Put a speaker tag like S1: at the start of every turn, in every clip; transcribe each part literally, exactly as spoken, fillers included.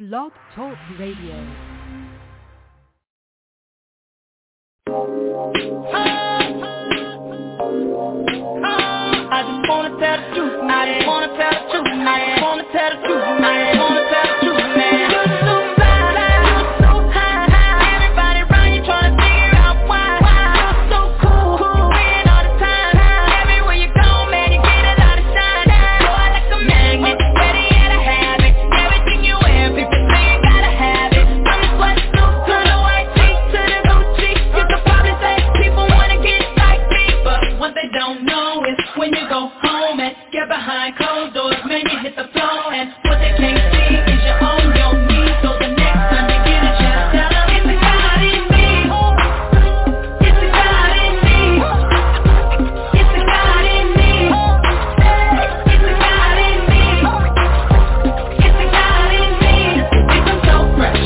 S1: Blog Talk Radio.
S2: I just wanna tell the truth, man. I just wanna tell the truth, man. I just wanna tell the truth, man. I just wanna tell the truth, man. You're so fly, you're so high, high. Everybody around you trying to figure out why. You're so cool, cool, winning all the time. Everywhere you go, man, you get a lot of shine. Boy, like a magnet, ready to have it. Everything you wear, people say you gotta have it. From the sweatsuit to the white tee to the Gucci, you could probably say people wanna get like me, but what they don't know is when you go home and get behind closed doors, man, you hit the floor, and what they can't see is you own your knees. So the next time you get a chance, tell them it's the God in me. It's the God in me. It's the God in me. It's the God in me. It's the God in me. Make them so fresh.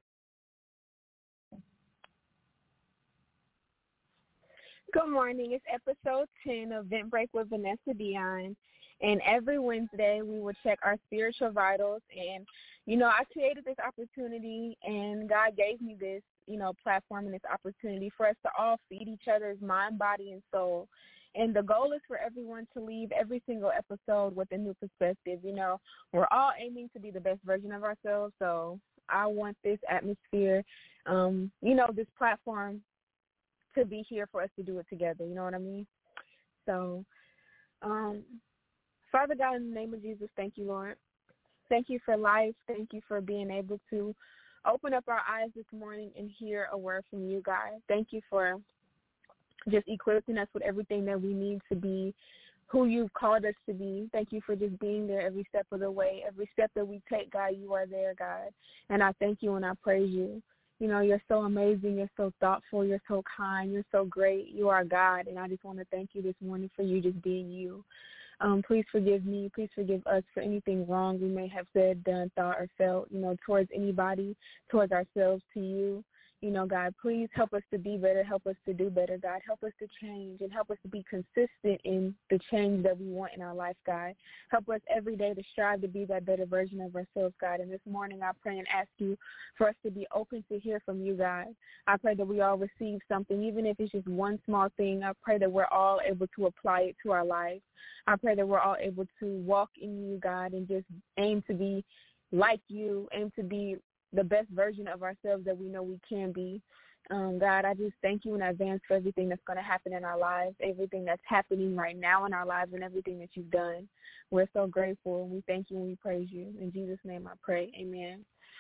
S3: Good morning. It's episode ten of Vent Break with Vanessa Dion. And every Wednesday we will check our spiritual vitals. And, you know, I created this opportunity and God gave me this, you know, platform and this opportunity for us to all feed each other's mind, body, and soul. And the goal is for everyone to leave every single episode with a new perspective. You know, we're all aiming to be the best version of ourselves. So I want this atmosphere, um, you know, this platform to be here for us to do it together. You know what I mean? So, um, Father God, in the name of Jesus, thank you, Lord. Thank you for life. Thank you for being able to open up our eyes this morning and hear a word from you, God. Thank you for just equipping us with everything that we need to be who you've called us to be. Thank you for just being there every step of the way. Every step that we take, God, you are there, God. And I thank you and I praise you. You know, you're so amazing. You're so thoughtful. You're so kind. You're so great. You are God. And I just want to thank you this morning for you just being you. Um, please forgive me. Please forgive us for anything wrong we may have said, done, thought, or felt, you know, towards anybody, towards ourselves, to you. You know, God, please help us to be better. Help us to do better, God. Help us to change and help us to be consistent in the change that we want in our life, God. Help us every day to strive to be that better version of ourselves, God. And this morning I pray and ask you for us to be open to hear from you, God. I pray that we all receive something, even if it's just one small thing. I pray that we're all able to apply it to our lives. I pray that we're all able to walk in you, God, and just aim to be like you, aim to be the best version of ourselves that we know we can be. Um, God, I just thank you in advance for everything that's going to happen in our lives, everything that's happening right now in our lives, and everything that you've done. We're so grateful, and we thank you and we praise you. In Jesus' name I pray. Amen.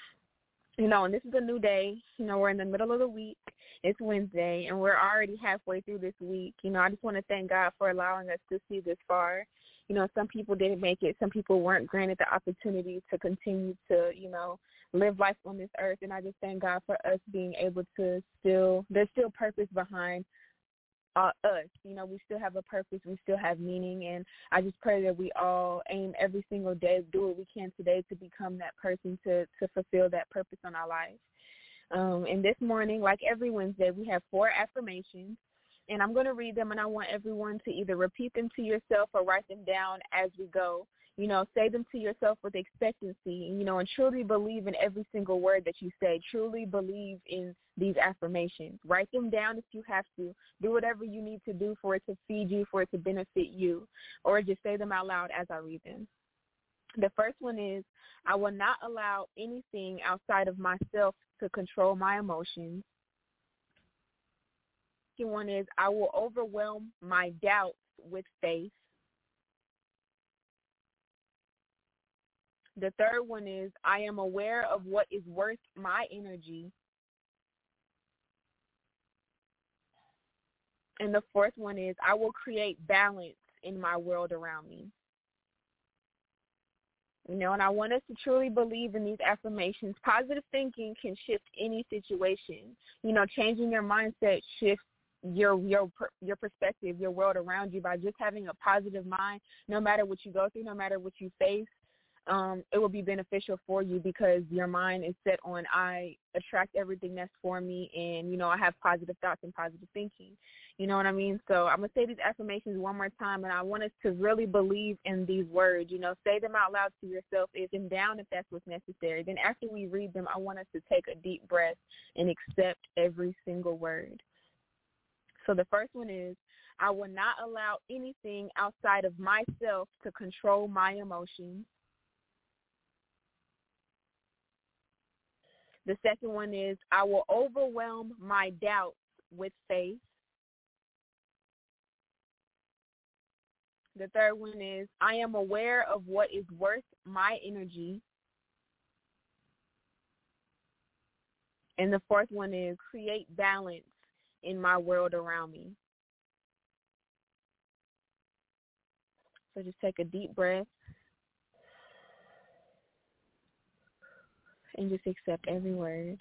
S3: You know, and this is a new day. You know, we're in the middle of the week. It's Wednesday, and we're already halfway through this week. You know, I just want to thank God for allowing us to see this far. You know, some people didn't make it. Some people weren't granted the opportunity to continue to, you know, live life on this earth. And I just thank God for us being able to still, there's still purpose behind uh, us. You know, we still have a purpose. We still have meaning. And I just pray that we all aim every single day, do what we can today to become that person to, to fulfill that purpose on our life. Um, and this morning, like every Wednesday, we have four affirmations. And I'm going to read them, and I want everyone to either repeat them to yourself or write them down as we go. You know, say them to yourself with expectancy, and, you know, and truly believe in every single word that you say. Truly believe in these affirmations. Write them down if you have to. Do whatever you need to do for it to feed you, for it to benefit you, or just say them out loud as I read them. The first one is, I will not allow anything outside of myself to control my emotions. The second one is, I will overwhelm my doubts with faith. The third one is, I am aware of what is worth my energy. And the fourth one is, I will create balance in my world around me. You know, and I want us to truly believe in these affirmations. Positive thinking can shift any situation. You know, changing your mindset shifts your your your perspective, your world around you by just having a positive mind. No matter what you go through, no matter what you face, um, it will be beneficial for you because your mind is set on I attract everything that's for me, and, you know, I have positive thoughts and positive thinking. You know what I mean? So I'm going to say these affirmations one more time, and I want us to really believe in these words. You know, say them out loud to yourself, if them down if that's what's necessary. Then after we read them, I want us to take a deep breath and accept every single word. So the first one is, I will not allow anything outside of myself to control my emotions. The second one is, I will overwhelm my doubts with faith. The third one is, I am aware of what is worth my energy. And the fourth one is, create balance in my world around me. So just take a deep breath and just accept every word.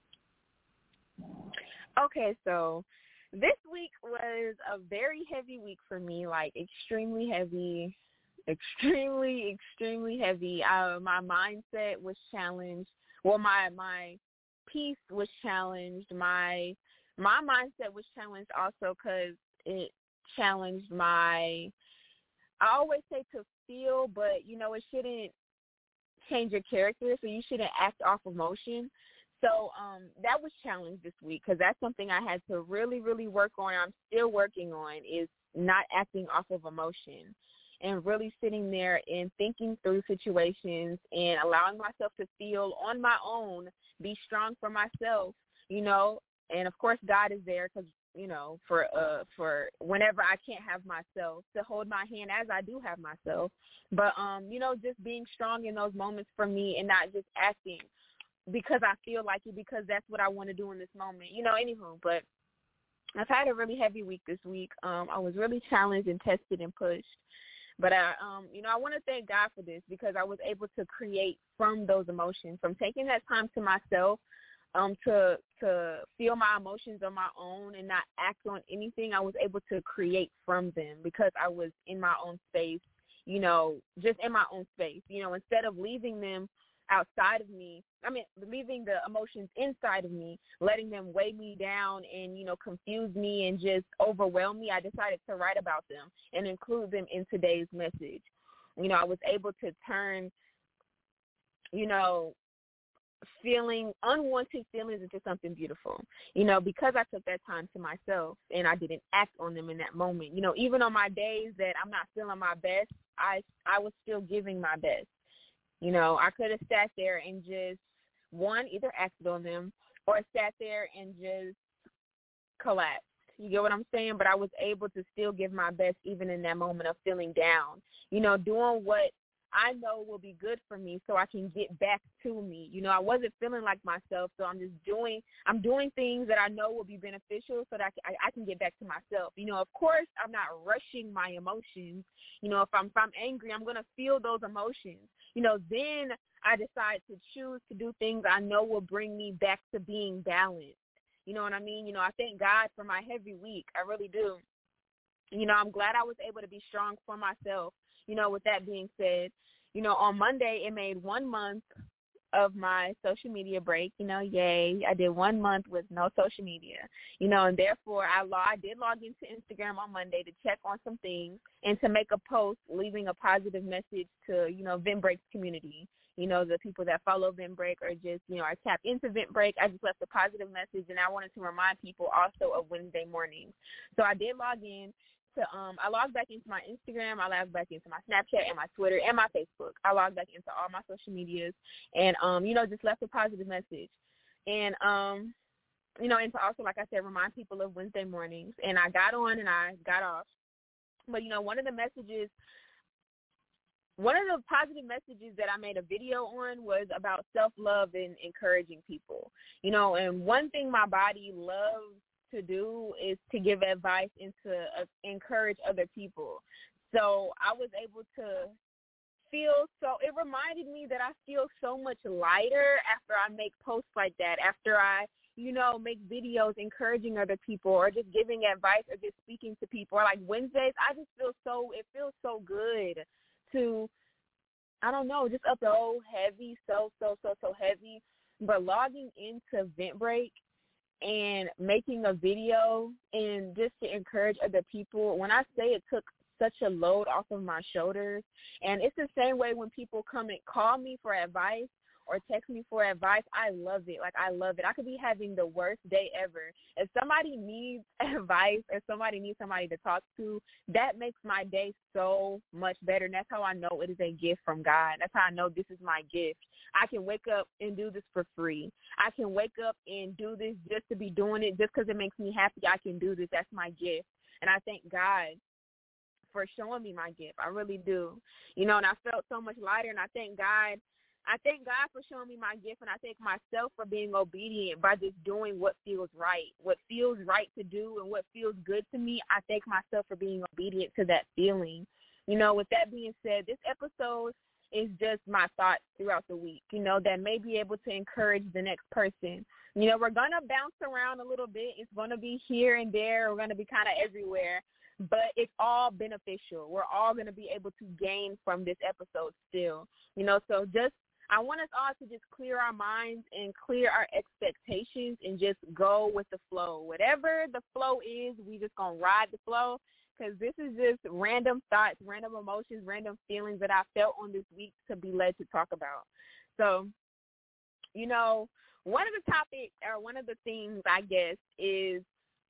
S3: Okay, so this week was a very heavy week for me, like extremely heavy, extremely, extremely heavy. Uh, my mindset was challenged. Well, my my peace was challenged. My my mindset was challenged also because it challenged my, I always say to feel, but, you know, it shouldn't change your character, so you shouldn't act off emotion. So um, that was challenged this week because that's something I had to really, really work on. I'm still working on is not acting off of emotion and really sitting there and thinking through situations and allowing myself to feel on my own, be strong for myself, you know. And, of course, God is there because, you know, for uh for whenever I can't have myself, to hold my hand as I do have myself. But, um, you know, just being strong in those moments for me and not just acting because I feel like it, because that's what I want to do in this moment. You know, anywho, but I've had a really heavy week this week. Um, I was really challenged and tested and pushed. But, I, um, you know, I want to thank God for this because I was able to create from those emotions, from taking that time to myself, um, to to feel my emotions on my own and not act on anything. I was able to create from them because I was in my own space, you know, just in my own space, you know, instead of leaving them outside of me, I mean, leaving the emotions inside of me, letting them weigh me down and, you know, confuse me and just overwhelm me, I decided to write about them and include them in today's message. You know, I was able to turn, you know, feeling, unwanted feelings into something beautiful, you know, because I took that time to myself and I didn't act on them in that moment. You know, even on my days that I'm not feeling my best, I, I was still giving my best. You know, I could have sat there and just, one, either acted on them or sat there and just collapsed. You get what I'm saying? But I was able to still give my best even in that moment of feeling down, you know, doing what I know will be good for me so I can get back to me. You know, I wasn't feeling like myself, so I'm just doing, I'm doing things that I know will be beneficial so that I can, I, I can get back to myself. You know, of course, I'm not rushing my emotions. You know, if I'm, if I'm angry, I'm going to feel those emotions. You know, then I decide to choose to do things I know will bring me back to being balanced. You know what I mean? You know, I thank God for my heavy week. I really do. You know, I'm glad I was able to be strong for myself. You know, with that being said, you know, on Monday, it made one month of my social media break. You know, yay. I did one month with no social media, you know, and therefore I, log, I did log into Instagram on Monday to check on some things and to make a post leaving a positive message to, you know, Ventbreak's community. You know, the people that follow Ventbreak or just, you know, are tapped into Ventbreak. I just left a positive message, and I wanted to remind people also of Wednesday mornings. So I did log in. To, um, I logged back into my Instagram, I logged back into my Snapchat and my Twitter and my Facebook. I logged back into all my social medias and, um, you know, just left a positive message. And, um, you know, and to also, like I said, remind people of Wednesday mornings. And I got on and I got off. But, you know, one of the messages, one of the positive messages that I made a video on was about self-love and encouraging people. You know, and one thing my body loves to do is to give advice and to uh, encourage other people. So I was able to feel so, it reminded me that I feel so much lighter after I make posts like that, after I, you know, make videos encouraging other people or just giving advice or just speaking to people. Or like Wednesdays, I just feel so, it feels so good to, I don't know, just up so heavy, so, so, so, so heavy. But logging into Eventbrite and making a video and just to encourage other people, when I say it took such a load off of my shoulders, and it's the same way when people come and call me for advice or text me for advice, I love it. Like, I love it. I could be having the worst day ever. If somebody needs advice or somebody needs somebody to talk to, that makes my day so much better. And that's how I know it is a gift from God. That's how I know this is my gift. I can wake up and do this for free. I can wake up and do this just to be doing it, just because it makes me happy. I can do this. That's my gift. And I thank God for showing me my gift. I really do. You know, and I felt so much lighter, and I thank God I thank God for showing me my gift, and I thank myself for being obedient by just doing what feels right, what feels right to do and what feels good to me. I thank myself for being obedient to that feeling. You know, with that being said, this episode is just my thoughts throughout the week, you know, that may be able to encourage the next person. You know, we're going to bounce around a little bit. It's going to be here and there. We're going to be kind of everywhere, but it's all beneficial. We're all going to be able to gain from this episode still, you know, so just I want us all to just clear our minds and clear our expectations and just go with the flow. Whatever the flow is, we just going to ride the flow, because this is just random thoughts, random emotions, random feelings that I felt on this week to be led to talk about. So, you know, one of the topics or one of the things, I guess, is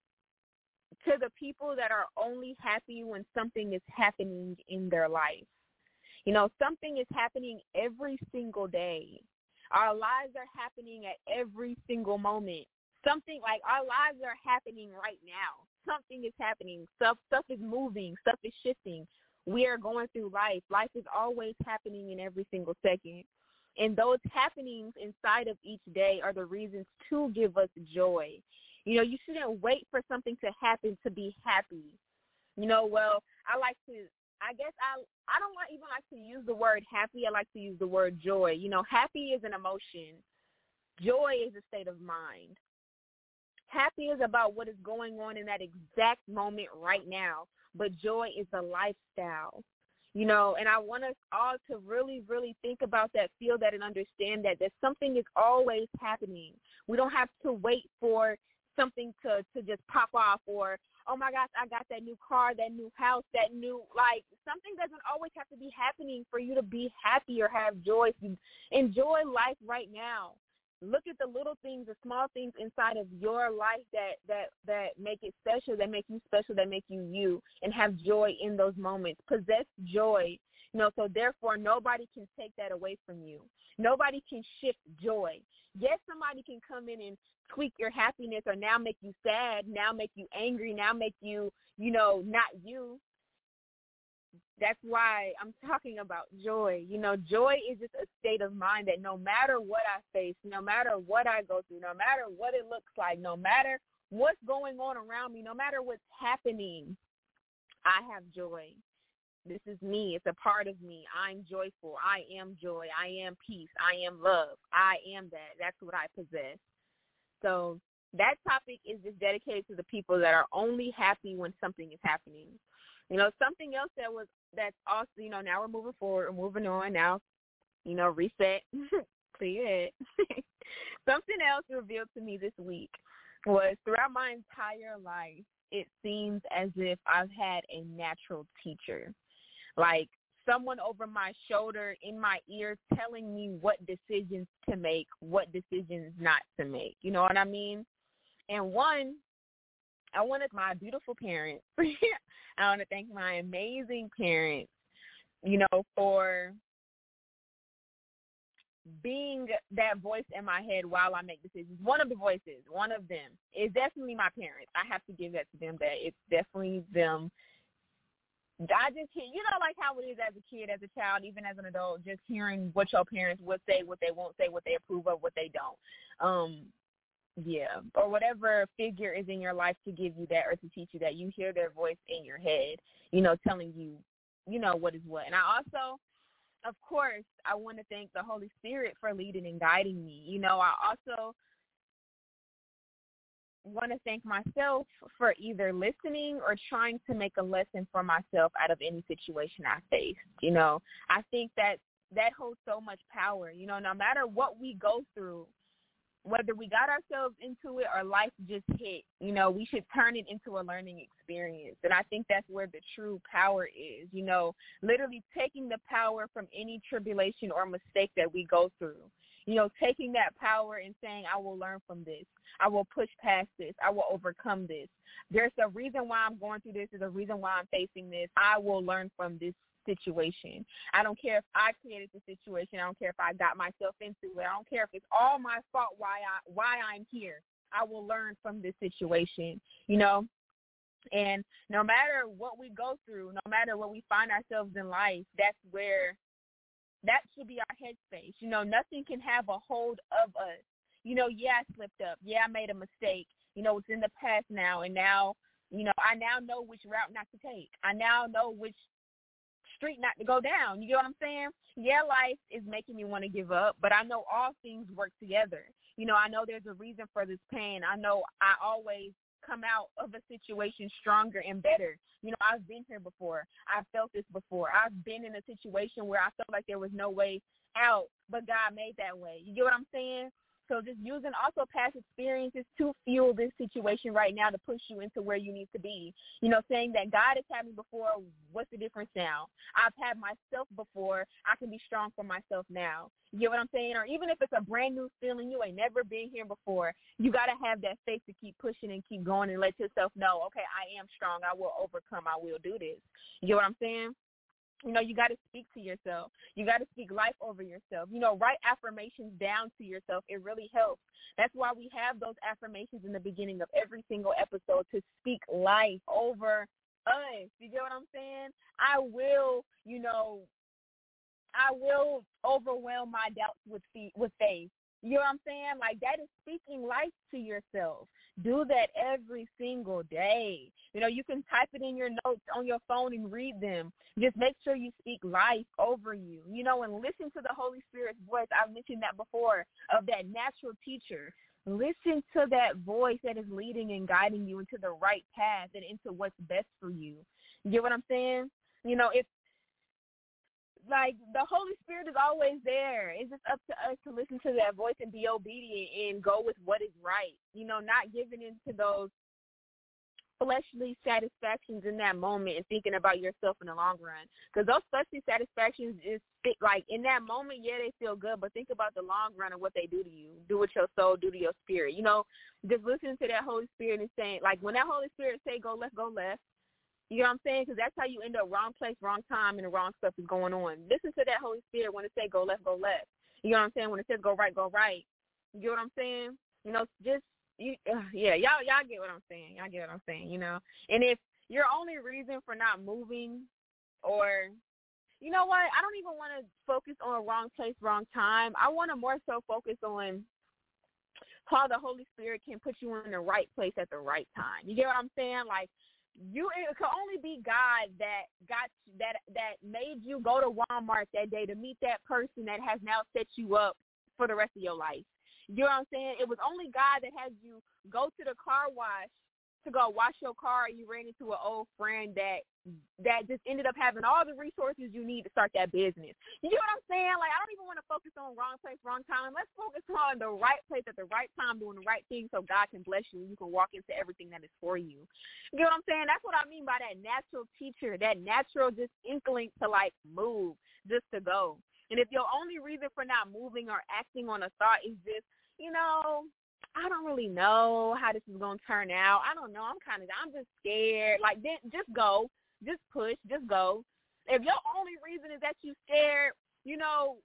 S3: to the people that are only happy when something is happening in their life. You know, something is happening every single day. Our lives are happening at every single moment. Something like our lives are happening right now. Something is happening. Stuff, stuff is moving. Stuff is shifting. We are going through life. Life is always happening in every single second. And those happenings inside of each day are the reasons to give us joy. You know, you shouldn't wait for something to happen to be happy. You know, well, I like to, I guess I I don't like, even like to use the word happy. I like to use the word joy. You know, happy is an emotion. Joy is a state of mind. Happy is about what is going on in that exact moment right now, but joy is a lifestyle. You know, and I want us all to really, really think about that, feel that, and understand that, that something is always happening. We don't have to wait for something to, to just pop off, or, oh, my gosh, I got that new car, that new house, that new, like, something doesn't always have to be happening for you to be happy or have joy. Enjoy life right now. Look at the little things, the small things inside of your life that, that, that make it special, that make you special, that make you you, and have joy in those moments. Possess joy. You know, so therefore nobody can take that away from you. Nobody can shift joy. Yes, somebody can come in and tweak your happiness, or now make you sad, now make you angry, now make you, you know, not you. That's why I'm talking about joy. You know, joy is just a state of mind that no matter what I face, no matter what I go through, no matter what it looks like, no matter what's going on around me, no matter what's happening, I have joy. This is me. It's a part of me. I'm joyful. I am joy. I am peace. I am love. I am that. That's what I possess. So that topic is just dedicated to the people that are only happy when something is happening. You know, something else that was, that's also, you know, now we're moving forward, we're moving on now, you know, reset, clear your head. Something else revealed to me this week was throughout my entire life, it seems as if I've had a natural teacher, like someone over my shoulder in my ear telling me what decisions to make, what decisions not to make. You know what I mean? And one, I want to thank my beautiful parents. I want to thank my amazing parents, you know, for being that voice in my head while I make decisions. One of the voices, one of them is definitely my parents. I have to give that to them, that it's definitely them. I just hear, you know, like how it is as a kid, as a child, even as an adult, just hearing what your parents would say, what they won't say, what they approve of, what they don't. Um, yeah, or whatever figure is in your life to give you that or to teach you that, you hear their voice in your head, you know, telling you, you know, what is what. And I also, of course, I want to thank the Holy Spirit for leading and guiding me. You know, I also want to thank myself for either listening or trying to make a lesson for myself out of any situation I faced. You know, I think that that holds so much power. You know, no matter what we go through, whether we got ourselves into it or life just hit, you know, we should turn it into a learning experience. And I think that's where the true power is, you know, literally taking the power from any tribulation or mistake that we go through. You know, taking that power and saying, I will learn from this. I will push past this. I will overcome this. There's a reason why I'm going through this. There's a reason why I'm facing this. I will learn from this situation. I don't care if I created the situation. I don't care if I got myself into it. I don't care if it's all my fault why I why I'm here. I will learn from this situation, you know. And no matter what we go through, no matter what we find ourselves in life, that's where that should be our headspace. You know, nothing can have a hold of us. You know, yeah, I slipped up. Yeah, I made a mistake. You know, it's in the past now. And now, you know, I now know which route not to take. I now know which street not to go down. You get what I'm saying? Yeah, life is making me want to give up, but I know all things work together. You know, I know there's a reason for this pain. I know I always come out of a situation stronger and better. You know, I've been here before. I've felt this before. I've been in a situation where I felt like there was no way out, but God made that way. You get what I'm saying? So just using also past experiences to fuel this situation right now to push you into where you need to be. You know, saying that God has had me before, what's the difference now? I've had myself before, I can be strong for myself now. You get what I'm saying? Or even if it's a brand new feeling, you ain't never been here before, you got to have that faith to keep pushing and keep going and let yourself know, okay, I am strong. I will overcome. I will do this. You get what I'm saying? You know, you got to speak to yourself. You got to speak life over yourself. You know, write affirmations down to yourself. It really helps. That's why we have those affirmations in the beginning of every single episode to speak life over us. You get what I'm saying? I will, you know, I will overwhelm my doubts with with faith. You know what I'm saying? Like, that is speaking life to yourself. Do that every single day. You know, you can type it in your notes on your phone and read them. Just make sure you speak life over you, you know, and listen to the Holy Spirit's voice. I've mentioned that before, of that natural teacher. Listen to that voice that is leading and guiding you into the right path and into what's best for you. You get what I'm saying? You know, if, like, the Holy Spirit is always there. It's just up to us to listen to that voice and be obedient and go with what is right. You know, not giving into those fleshly satisfactions in that moment and thinking about yourself in the long run. Because those fleshly satisfactions is, like, in that moment, yeah, they feel good, but think about the long run and what they do to you. Do with your soul, do to your spirit. You know, just listening to that Holy Spirit and saying, like, when that Holy Spirit say go left, go left. You know what I'm saying? Because that's how you end up wrong place, wrong time, and the wrong stuff is going on. Listen to that Holy Spirit when it say go left, go left. You know what I'm saying? When it says go right, go right. You get what I'm saying? You know, just, you, uh, yeah, y'all y'all get what I'm saying. Y'all get what I'm saying, you know? And if your only reason for not moving, or, you know what, I don't even want to focus on wrong place, wrong time. I want to more so focus on how the Holy Spirit can put you in the right place at the right time. You get what I'm saying? Like, you, it could only be God that got that that made you go to Walmart that day to meet that person that has now set you up for the rest of your life. You know what I'm saying? It was only God that had you go to the car wash to go wash your car, and you ran into an old friend that that just ended up having all the resources you need to start that business. You know what I'm saying? Like, I don't even want to focus on wrong place, wrong time. Let's focus on the right place at the right time, doing the right thing so God can bless you and you can walk into everything that is for you. You know what I'm saying? That's what I mean by that natural teacher, that natural just inkling to, like, move, just to go. And if your only reason for not moving or acting on a thought is just, you know, I don't really know how this is going to turn out. I don't know. I'm kind of, I'm just scared. Like, then just go. Just push. Just go. If your only reason is that you're scared, you know,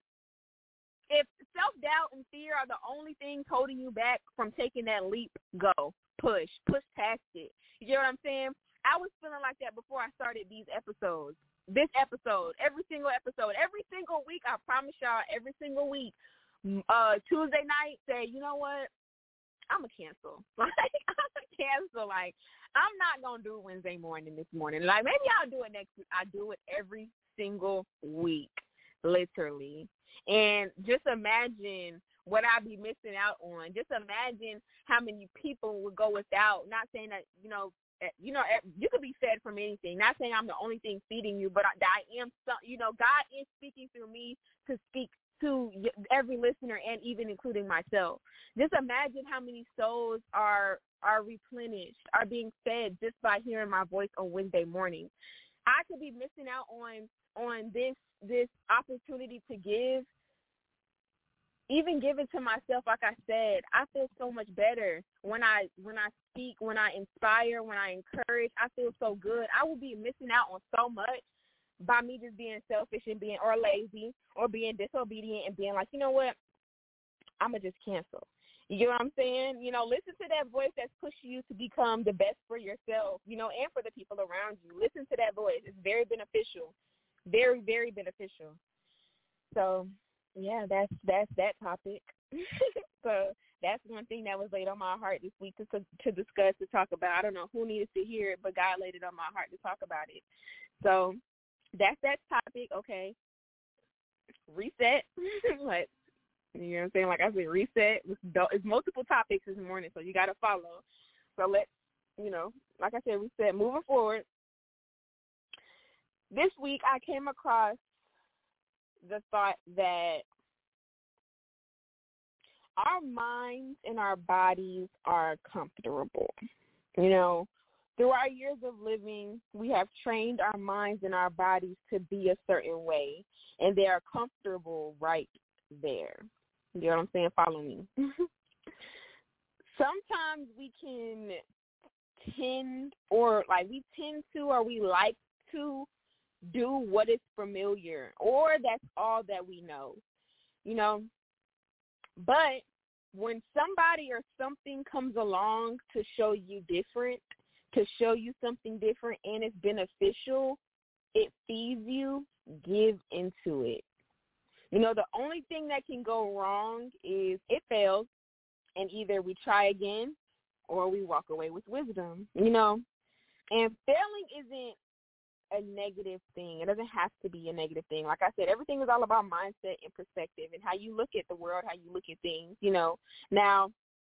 S3: if self-doubt and fear are the only things holding you back from taking that leap, go. Push. Push past it. You get what I'm saying? I was feeling like that before I started these episodes. This episode, every single episode, every single week, I promise y'all, every single week, uh, Tuesday night, say, you know what? I'm going to cancel. Like, I'm going to cancel. Like, I'm not going to do Wednesday morning this morning. Like, maybe I'll do it next week. I do it every single week, literally. And just imagine what I'd be missing out on. Just imagine how many people would go without, not saying that, you know, you know, you could be fed from anything. Not saying I'm the only thing feeding you, but I, I am, some, you know, God is speaking through me to speak to every listener and even including myself. Just imagine how many souls are are replenished, are being fed just by hearing my voice on Wednesday morning. I could be missing out on on this this opportunity to give. Even giving to myself, like I said, I feel so much better when I when I speak, when I inspire, when I encourage. I feel so good. I will be missing out on so much by me just being selfish and being or lazy or being disobedient and being like, you know what, I'm going to just cancel. You get what I'm saying? You know, listen to that voice that's pushing you to become the best for yourself, you know, and for the people around you. Listen to that voice. It's very beneficial, very, very beneficial. So, yeah, that's that's that topic. So that's one thing that was laid on my heart this week to, to discuss, to talk about. I don't know who needed to hear it, but God laid it on my heart to talk about it. So that's that topic. Okay. Reset. Like, you know what I'm saying? Like I said, reset. It's, it's multiple topics this morning, so you got to follow. So let's, you know, like I said, reset. Moving forward, this week I came across the thought that our minds and our bodies are comfortable. You know, through our years of living, we have trained our minds and our bodies to be a certain way, and they are comfortable right there. You know what I'm saying? Follow me. Sometimes we can tend or like we tend to or we like to do what is familiar, or that's all that we know, you know. But when somebody or something comes along to show you different, to show you something different and it's beneficial, it feeds you, give into it. You know, the only thing that can go wrong is it fails, and either we try again or we walk away with wisdom, you know. And failing isn't a negative thing. It doesn't have to be a negative thing. Like I said, everything is all about mindset and perspective and how you look at the world, how you look at things, you know. Now,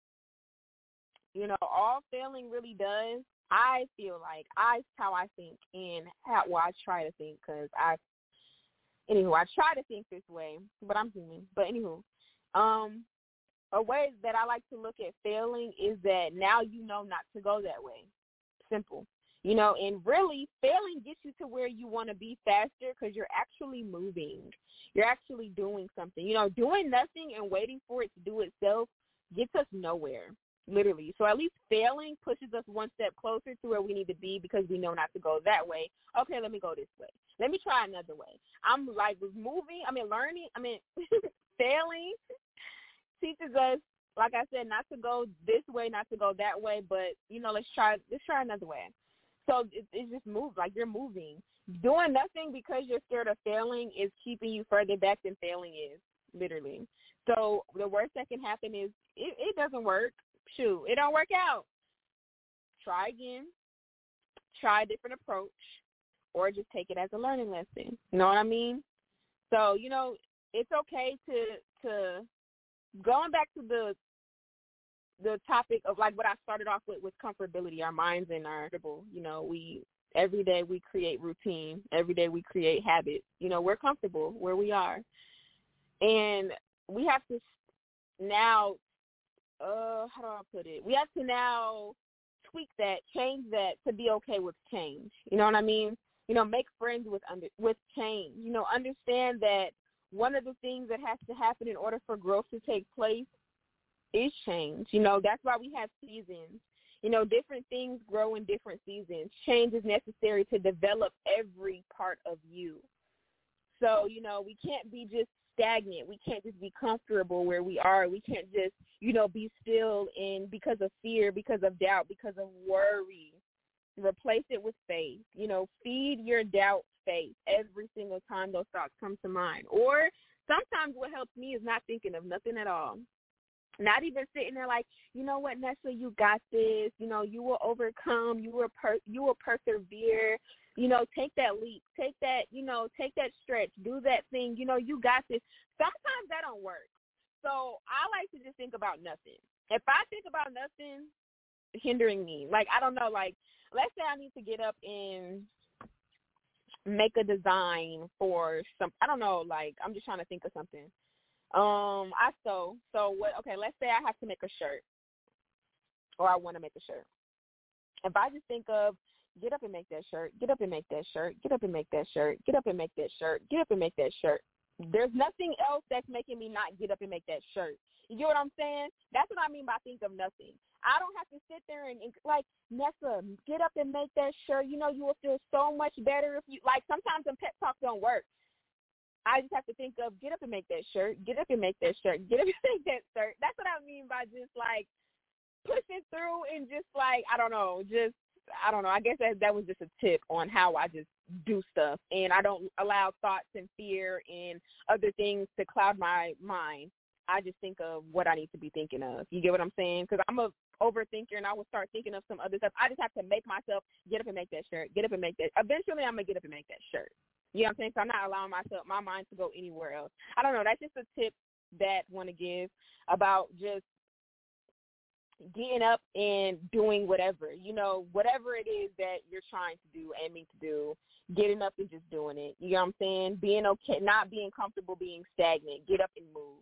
S3: you know, all failing really does, I feel like, I how I think and how well, I try to think because I, anywho, I try to think this way, but I'm human. But anywho, um, a way that I like to look at failing is that now you know not to go that way. Simple. You know, and really, failing gets you to where you want to be faster because you're actually moving. You're actually doing something. You know, doing nothing and waiting for it to do itself gets us nowhere, literally. So at least failing pushes us one step closer to where we need to be because we know not to go that way. Okay, let me go this way. Let me try another way. I'm like moving. I mean, learning. I mean, failing teaches us, like I said, not to go this way, not to go that way, but, you know, let's try, let's try another way. So it, it just moves, like you're moving. Doing nothing because you're scared of failing is keeping you further back than failing is, literally. So the worst that can happen is it, it doesn't work. Shoot, it don't work out. Try again. Try a different approach, or just take it as a learning lesson. You know what I mean? So, you know, it's okay to to going back to the the topic of like what I started off with, with comfortability, our minds and our, you know, we, every day we create routine. Every day we create habits. You know, we're comfortable where we are. And we have to now, uh, how do I put it? We have to now tweak that, change that to be okay with change. You know what I mean? You know, make friends with under, with change. You know, understand that one of the things that has to happen in order for growth to take place is change. You know, that's why we have seasons. You know, different things grow in different seasons. Change is necessary to develop every part of you. So, you know, we can't be just stagnant. We can't just be comfortable where we are. We can't just, you know, be still in because of fear, because of doubt, because of worry. Replace it with faith. You know, feed your doubt faith every single time those thoughts come to mind. Or sometimes what helps me is not thinking of nothing at all. Not even sitting there like, you know what, Nessa, you got this. You know, you will overcome. You will per- you will persevere. You know, take that leap. Take that, you know, take that stretch. Do that thing. You know, you got this. Sometimes that don't work. So I like to just think about nothing. If I think about nothing, hindering me. Like, I don't know, like, let's say I need to get up and make a design for some, I don't know, like, I'm just trying to think of something. Um, I sew. So what? Okay, let's say I have to make a shirt, or I want to make a shirt. If I just think of get up and make that shirt, get up and make that shirt, get up and make that shirt, get up and make that shirt, get up and make that shirt. There's nothing else that's making me not get up and make that shirt. You get what I'm saying? That's what I mean by think of nothing. I don't have to sit there and, and like, Nessa, get up and make that shirt. You know, you will feel so much better if you, like, sometimes them pep talks don't work. I just have to think of get up and make that shirt, get up and make that shirt, get up and make that shirt. That's what I mean by just, like, pushing through and just, like, I don't know, just, I don't know. I guess that that was just a tip on how I just do stuff. And I don't allow thoughts and fear and other things to cloud my mind. I just think of what I need to be thinking of. You get what I'm saying? Because I'm a overthinker, and I will start thinking of some other stuff. I just have to make myself get up and make that shirt, get up and make that. Eventually, I'm going to get up and make that shirt. You know what I'm saying? So I'm not allowing myself, my mind to go anywhere else. I don't know. That's just a tip that I want to give about just getting up and doing whatever, you know, whatever it is that you're trying to do, aiming to do, getting up and just doing it. You know what I'm saying? Being okay, not being comfortable, being stagnant. Get up and move.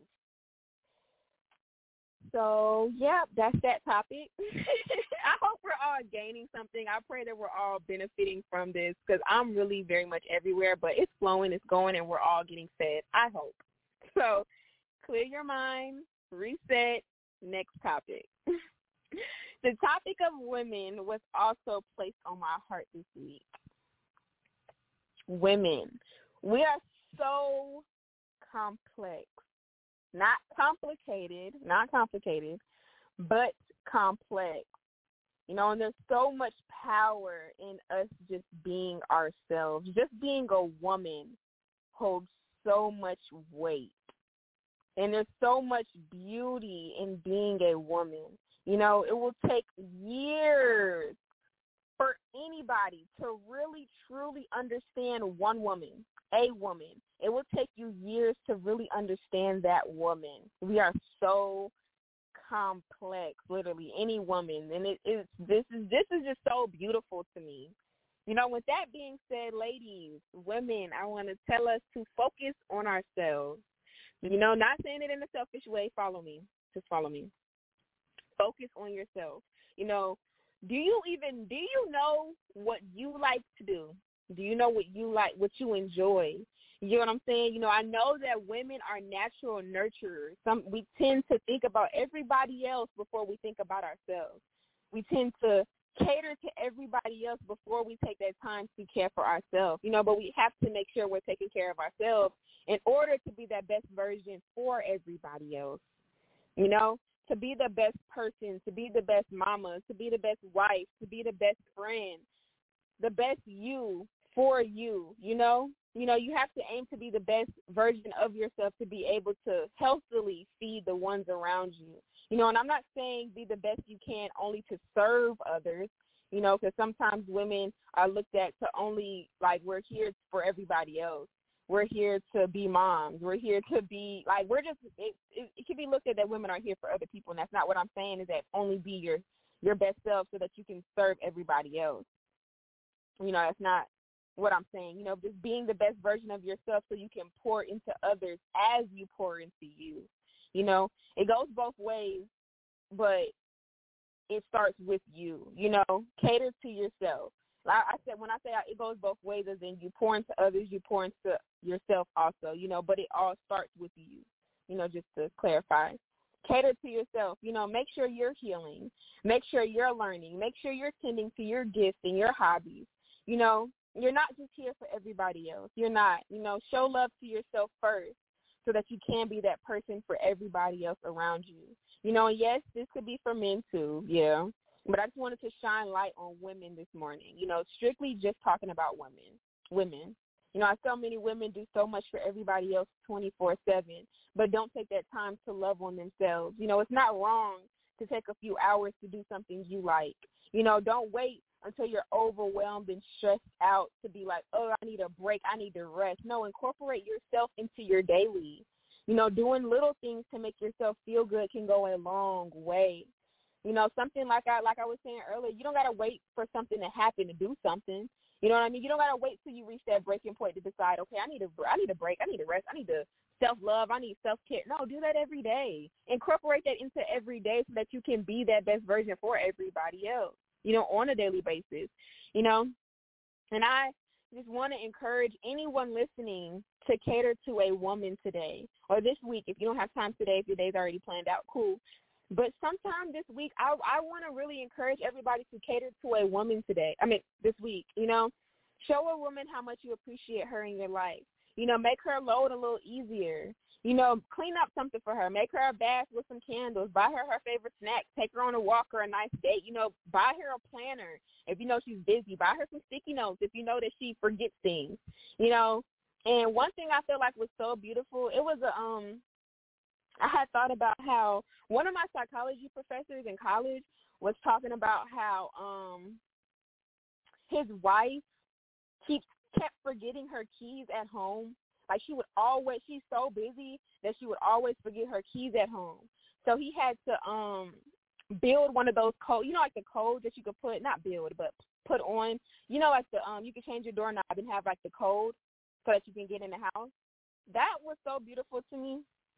S3: So, yeah, that's that topic. I hope we're all gaining something. I pray that we're all benefiting from this because I'm really very much everywhere, but it's flowing, it's going, and we're all getting fed. I hope. So, clear your mind, reset, next topic. The topic of women was also placed on my heart this week. Women. We are so complex. Not complicated, not complicated, but complex. You know, and there's so much power in us just being ourselves. Just being a woman holds so much weight. And there's so much beauty in being a woman. You know, it will take years for anybody to really, truly understand one woman, a woman. It will take you years to really understand that woman. We are so complex, literally, any woman. And it is this is this is just so beautiful to me. You know, with that being said, ladies, women, I want to tell us to focus on ourselves. You know, not saying it in a selfish way. Follow me. Just follow me. Focus on yourself. You know, do you even, do you know what you like to do? Do you know what you like, what you enjoy? You know what I'm saying? You know, I know that women are natural nurturers. Some we tend to think about everybody else before we think about ourselves. We tend to cater to everybody else before we take that time to care for ourselves. You know, but we have to make sure we're taking care of ourselves in order to be that best version for everybody else. You know, to be the best person, to be the best mama, to be the best wife, to be the best friend, the best you for you, you know? You know, you have to aim to be the best version of yourself to be able to healthily feed the ones around you. You know, and I'm not saying be the best you can only to serve others, you know, because sometimes women are looked at to only, like, we're here for everybody else. We're here to be moms. We're here to be, like, we're just, it, it, it can be looked at that women are here for other people, and that's not what I'm saying, is that only be your, your best self so that you can serve everybody else. You know, that's not what I'm saying. You know, just being the best version of yourself so you can pour into others as you pour into you. You know, it goes both ways, but it starts with you. You know, cater to yourself. Like I said, when I say it goes both ways, as in you pour into others, you pour into yourself also, you know, but it all starts with you, you know, just to clarify. Cater to yourself, you know, make sure you're healing, make sure you're learning, make sure you're tending to your gifts and your hobbies. You know, you're not just here for everybody else. You're not, you know, show love to yourself first so that you can be that person for everybody else around you. You know, and yes, this could be for men too, yeah. But I just wanted to shine light on women this morning, you know, strictly just talking about women, women. You know, so many women do so much for everybody else twenty-four seven, but don't take that time to love on themselves. You know, it's not wrong to take a few hours to do something you like. You know, don't wait until you're overwhelmed and stressed out to be like, oh, I need a break, I need to rest. No, incorporate yourself into your daily. You know, doing little things to make yourself feel good can go a long way. You know, something like I like I was saying earlier, you don't got to wait for something to happen to do something. You know what I mean? You don't got to wait till you reach that breaking point to decide, okay, I need a, I need a break. I need a rest. I need to self-love. I need self-care. No, do that every day. Incorporate that into every day so that you can be that best version for everybody else, you know, on a daily basis, you know. And I just want to encourage anyone listening to cater to a woman today or this week. If you don't have time today, if your day's already planned out, cool. But sometime this week, I, I want to really encourage everybody to cater to a woman today. I mean, this week, you know. Show a woman how much you appreciate her in your life. You know, make her load a little easier. You know, clean up something for her. Make her a bath with some candles. Buy her her favorite snack. Take her on a walk or a nice date. You know, buy her a planner if you know she's busy. Buy her some sticky notes if you know that she forgets things. You know, and one thing I feel like was so beautiful, it was a, um, I had thought about how one of my psychology professors in college was talking about how um, his wife keeps kept forgetting her keys at home. Like she would always, she's so busy that she would always forget her keys at home. So he had to um build one of those codes, you know, like the codes that you could put, not build, but put on, you know, like the um you can change your doorknob and have like the code so that you can get in the house. That was so beautiful to me.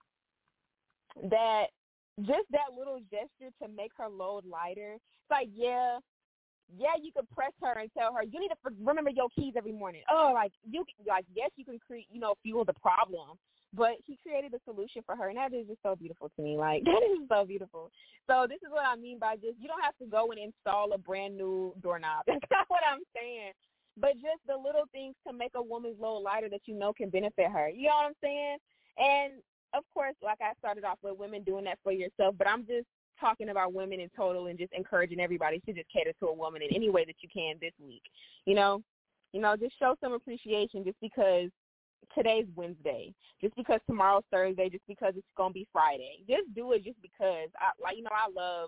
S3: That just that little gesture to make her load lighter. It's like, yeah, yeah, you could press her and tell her, you need to remember your keys every morning. Oh, like, you like yes, you can create, you know, fuel the problem. But he created a solution for her, and that is just so beautiful to me. Like, that is so beautiful. So this is what I mean by just, you don't have to go and install a brand new doorknob. That's not what I'm saying. But just the little things to make a woman's load lighter that you know can benefit her. You know what I'm saying? And of course, like I started off with women doing that for yourself, but I'm just talking about women in total and just encouraging everybody to just cater to a woman in any way that you can this week. You know, you know, just show some appreciation just because today's Wednesday, just because tomorrow's Thursday, just because it's gonna be Friday. Just do it just because. I like, you know, I love,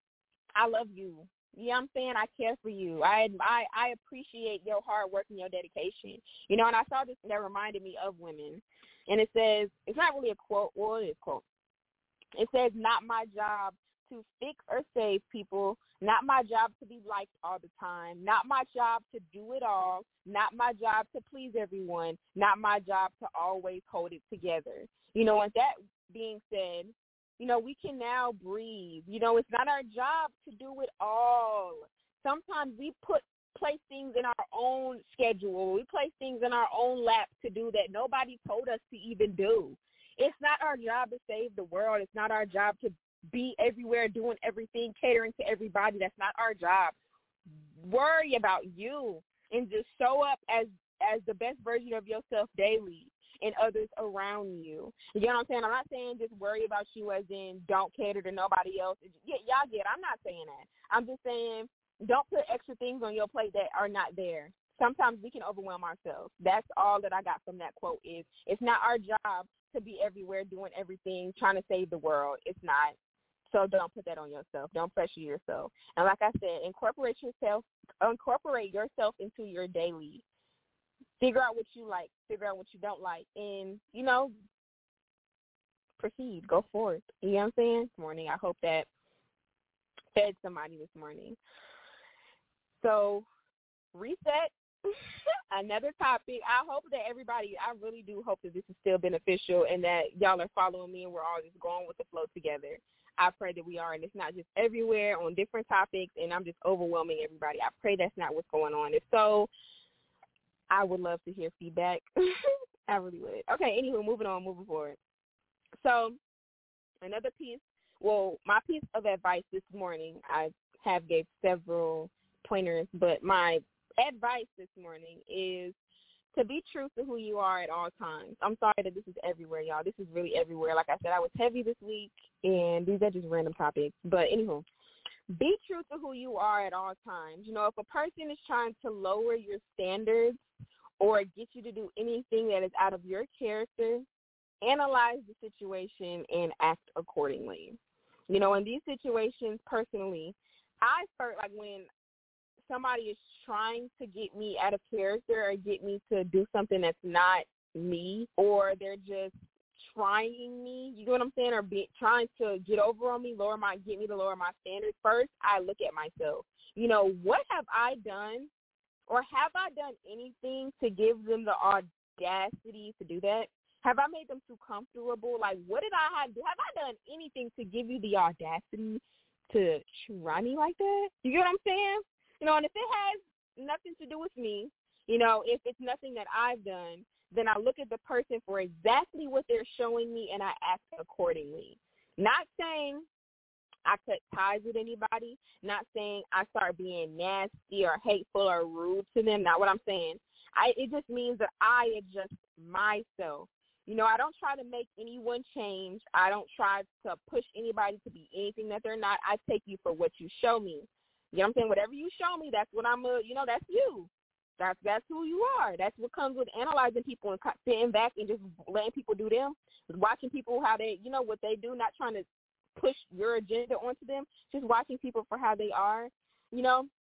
S3: I love you. You know what I'm saying? I care for you. I, I I appreciate your hard work and your dedication. You know, and I saw this that reminded me of women. And it says, it's not really a quote, well, it is a quote. It says, not my job to fix or save people, not my job to be liked all the time, not my job to do it all, not my job to please everyone, not my job to always hold it together. You know, and that being said, you know, we can now breathe. You know, it's not our job to do it all. Sometimes we put place things in our own schedule. We place things in our own lap to do that nobody told us to even do. It's not our job to save the world. It's not our job to be everywhere doing everything, catering to everybody. That's not our job. Worry about you and just show up as as the best version of yourself daily and others around you. You know what I'm saying? I'm not saying just worry about you as in don't cater to nobody else. Yeah, y'all get it. I'm not saying that. I'm just saying don't put extra things on your plate that are not there. Sometimes we can overwhelm ourselves. That's all that I got from that quote is it's not our job to be everywhere doing everything, trying to save the world. It's not. So don't put that on yourself. Don't pressure yourself. And like I said, incorporate yourself, incorporate yourself into your daily. Figure out what you like. Figure out what you don't like. And, you know, proceed. Go forth. You know what I'm saying? This morning, I hope that fed somebody this morning. So reset. Another topic. I hope that everybody, I really do hope that this is still beneficial and that y'all are following me and we're all just going with the flow together. I pray that we are, and it's not just everywhere on different topics, and I'm just overwhelming everybody. I pray that's not what's going on. If so, I would love to hear feedback. I really would. Okay, anywho, moving on, moving forward. So another piece, well, my piece of advice this morning, I have gave several pointers, but my advice this morning is to be true to who you are at all times. I'm sorry that this is everywhere, y'all. This is really everywhere. Like I said, I was heavy this week, and these are just random topics. But anywho, be true to who you are at all times. You know, if a person is trying to lower your standards or get you to do anything that is out of your character, analyze the situation and act accordingly. You know, in these situations, personally, I start, like when somebody is trying to get me out of character or get me to do something that's not me, or they're just trying me, you know what I'm saying, or be, trying to get over on me, lower my, get me to lower my standards, first I look at myself. You know, what have I done, or have I done anything to give them the audacity to do that? Have I made them too comfortable? Like, what did I have? Have I done anything to give you the audacity to try me like that? You get what I'm saying? You know, and if it has nothing to do with me, you know, if it's nothing that I've done, then I look at the person for exactly what they're showing me and I act accordingly. Not saying I cut ties with anybody, not saying I start being nasty or hateful or rude to them, not what I'm saying. I, it just means that I adjust myself. You know, I don't try to make anyone change. I don't try to push anybody to be anything that they're not. I take you for what you show me. You know what I'm saying? Whatever you show me, that's what I'm, uh, you know, that's you. That's that's who you are. That's what comes with analyzing people and sitting back and just letting people do them, watching people how they, you know, what they do, not trying to push your agenda onto them, just watching people for how they are, you know.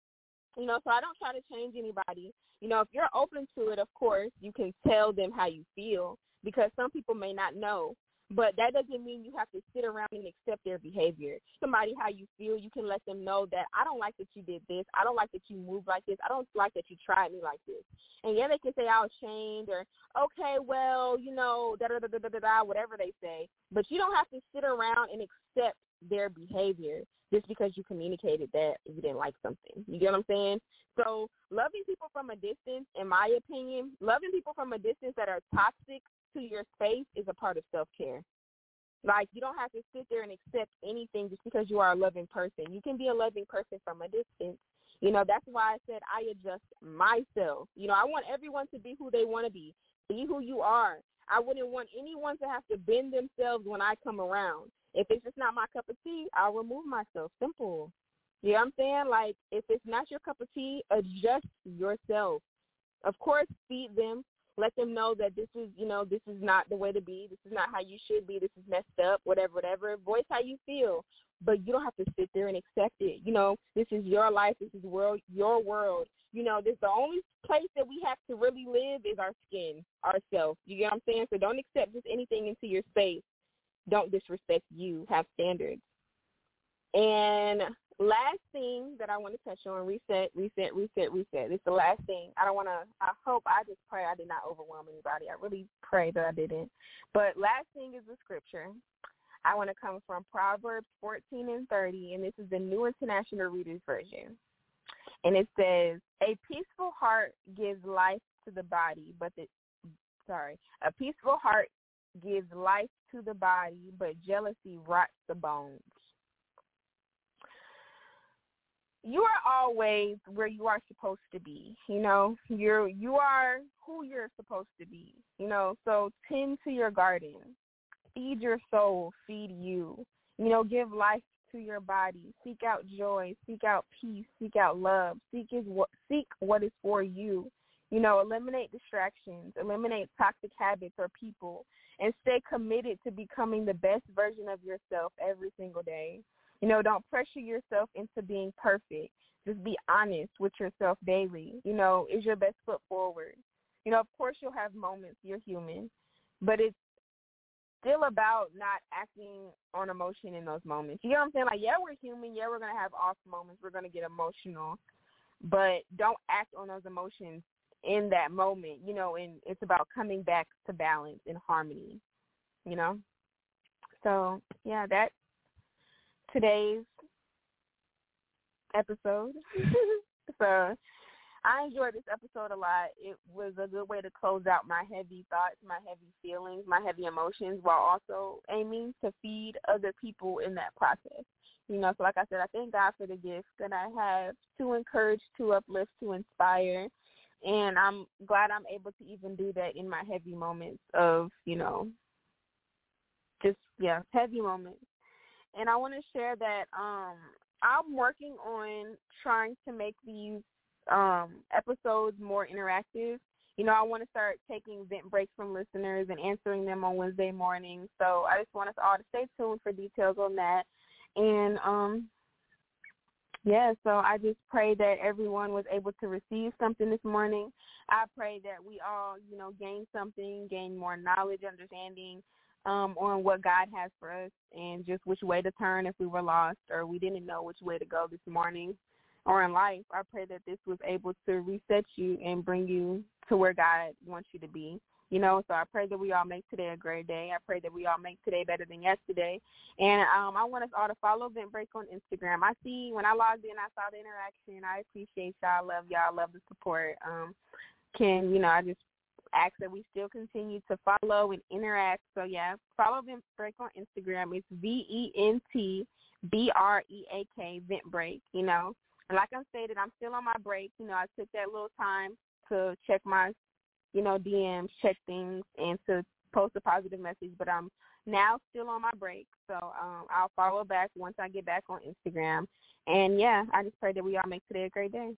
S3: You know, so I don't try to change anybody. You know, if you're open to it, of course, you can tell them how you feel, because some people may not know. But that doesn't mean you have to sit around and accept their behavior. Somebody, how you feel, you can let them know that I don't like that you did this. I don't like that you moved like this. I don't like that you tried me like this. And yeah, they can say I'll change, or, okay, well, you know, da-da-da-da-da-da, whatever they say. But you don't have to sit around and accept their behavior just because you communicated that you didn't like something. You get what I'm saying? So loving people from a distance, in my opinion, loving people from a distance that are toxic to your space is a part of self-care. Like, you don't have to sit there and accept anything just because you are a loving person. You can be a loving person from a distance. You know, that's why I said I adjust myself. You know, I want everyone to be who they want to be. Be who you are. I wouldn't want anyone to have to bend themselves when I come around. If it's just not my cup of tea, I'll remove myself. Simple. You know what I'm saying? Like, if it's not your cup of tea, adjust yourself. Of course, feed them. Let them know that this is, you know, this is not the way to be. This is not how you should be. This is messed up, whatever, whatever. Voice how you feel. But you don't have to sit there and accept it. You know, this is your life. This is world, your world. You know, this the only place that we have to really live is our skin, ourselves. You get what I'm saying? So don't accept just anything into your space. Don't disrespect you. Have standards. And last thing that I want to touch on, reset, reset, reset, reset. It's the last thing. I don't want to, I hope, I just pray I did not overwhelm anybody. I really pray that I didn't. But last thing is the scripture. I want to come from Proverbs fourteen and thirty, and this is the New International Reader's Version. And it says, a peaceful heart gives life to the body, but the, sorry, a peaceful heart gives life to the body, but jealousy rots the bones. You are always where you are supposed to be. You know, you're you are who you're supposed to be. You know, so tend to your garden, feed your soul, feed you. You know, give life to your body. Seek out joy. Seek out peace. Seek out love. Seek is what seek what is for you. You know, eliminate distractions. Eliminate toxic habits or people, and stay committed to becoming the best version of yourself every single day. You know, don't pressure yourself into being perfect. Just be honest with yourself daily. You know, is your best foot forward. You know, of course you'll have moments. You're human. But it's still about not acting on emotion in those moments. You know what I'm saying? Like, yeah, we're human. Yeah, we're going to have off moments. We're going to get emotional. But don't act on those emotions in that moment. You know, and it's about coming back to balance and harmony. You know? So, yeah, that's today's episode. So I enjoyed this episode a lot. It was a good way to close out my heavy thoughts, my heavy feelings, my heavy emotions, while also aiming to feed other people in that process. You know, so like I said, I thank God for the gift that I have to encourage, to uplift, to inspire. And I'm glad I'm able to even do that in my heavy moments of, you know, just, yeah, heavy moments. And I want to share that um, I'm working on trying to make these um, episodes more interactive. You know, I want to start taking vent breaks from listeners and answering them on Wednesday mornings. So I just want us all to stay tuned for details on that. And, um, yeah, so I just pray that everyone was able to receive something this morning. I pray that we all, you know, gain something, gain more knowledge, understanding, um, on what God has for us and just which way to turn if we were lost or we didn't know which way to go this morning or in life. I pray that this was able to reset you and bring you to where God wants you to be. You know, so I pray that we all make today a great day. I pray that we all make today better than yesterday. And um, I want us all to follow Vent Break on Instagram. I see when I logged in, I saw the interaction. I appreciate y'all. I love y'all. I love the support. Um, can, you know, I just ask that we still continue to follow and interact. So, yeah, follow Vent Break on Instagram. It's V E N T B R E A K, Vent Break, you know. And like I stated, I'm still on my break. You know, I took that little time to check my you know, D Ms, check things, and to post a positive message. But I'm now still on my break, so um, I'll follow back once I get back on Instagram. And, yeah, I just pray that we all make today a great day.